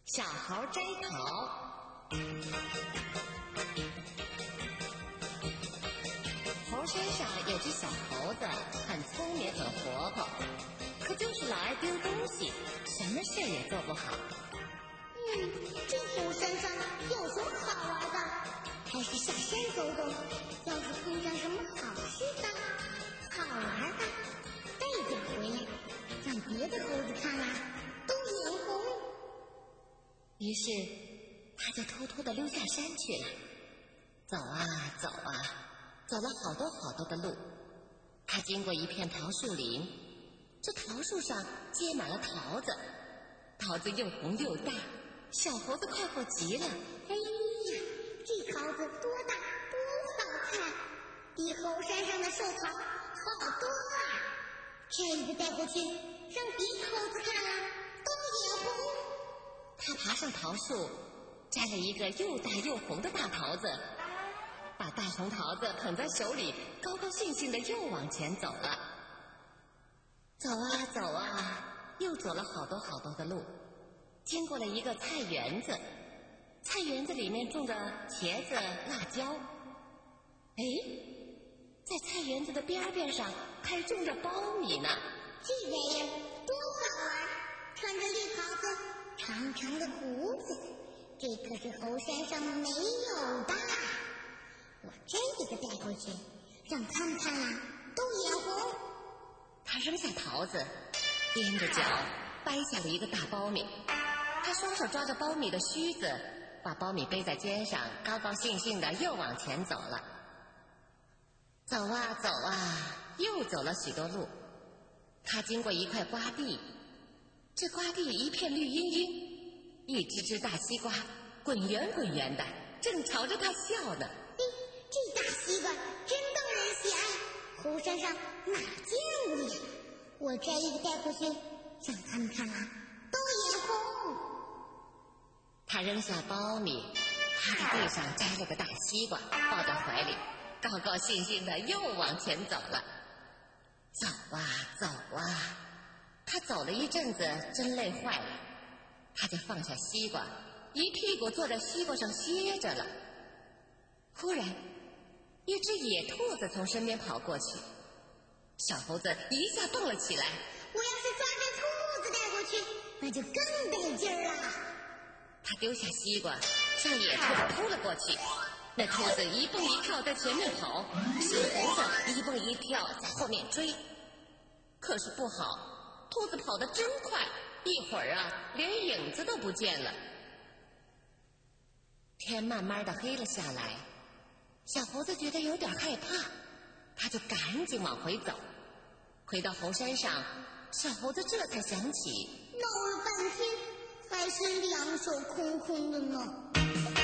小猴摘桃。猴山上有只小猴子，很聪明，很活泼，可就是老爱丢东西，什么事也做不好。 这猴山上有什么好玩的？还是下山走走，要是碰上什么好吃的、好玩的，带点回来，让别的猴子看了都眼红。 于是他就偷偷地溜下山去了。走啊走啊，走了好多好多的路。他经过一片桃树林，这桃树上结满了桃子，桃子又红又大，小猴子快活极了。 哎呀，这桃子多大多好看，比猴山上的寿桃好多啊！这个带回去，让别的猴子看了都眼红。 他爬上桃树，摘了一个又大又红的大桃子，把大红桃子捧在手里，高高兴兴地又往前走了。走啊走啊，又走了好多好多的路，经过了一个菜园子，菜园子里面种着茄子、辣椒。哎，在菜园子的边上还种着苞米呢。 这玩意儿多好玩，穿着绿袍子，长长的胡子，这可是猴山上没有的。我真给它带回去，让他们看了都眼红。 他扔下桃子，踮着脚掰下了一个大苞米。他双手抓着苞米的须子，把苞米背在肩上，高高兴兴地又往前走了。走啊走啊，又走了许多路。他经过一块瓜地，这瓜地一片绿茵茵，一只只大西瓜滚圆滚圆的，正朝着他笑呢。 这大西瓜真逗人喜爱，猴山上哪见过呀？我摘一个带回去，让他们看了都眼红。 他扔下苞米，趴在地上摘了个大西瓜，抱在怀里，高高兴兴的又往前走了。走啊走啊，他走了一阵子，真累坏了，他就放下西瓜，一屁股坐在西瓜上歇着了。忽然一只野兔子从身边跑过去，小猴子一下蹦了起来。 我要是抓着兔子带过去，那就更带劲儿了。 他丢下西瓜，向野兔子扑了过去。那兔子一蹦一跳在前面跑，小猴子一蹦一跳在后面追。可是不好，兔子跑得真快，一会儿啊，连影子都不见了。天慢慢的黑了下来，小猴子觉得有点害怕，他就赶紧往回走。回到猴山上，小猴子这才想起， 闹了半天还是两手空空的呢。